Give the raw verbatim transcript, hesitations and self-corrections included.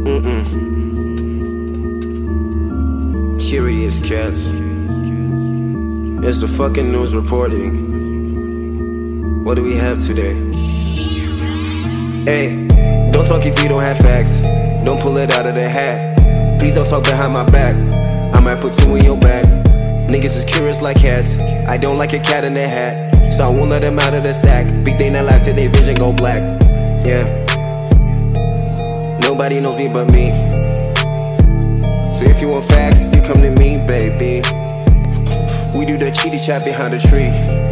Mm-mm. Curious cats. It's the fucking news reporting. What do we have today? Hey, don't talk if you don't have facts. Don't pull it out of the hat. Please don't talk behind my back. I might put two in your back. Niggas is curious like cats. I don't like a cat in a hat, so I won't let them out of the sack. Big thing that lies till they vision go black. Yeah. Nobody knows me but me. So if you want facts, you come to me, baby. We do the cheaty chat behind the tree.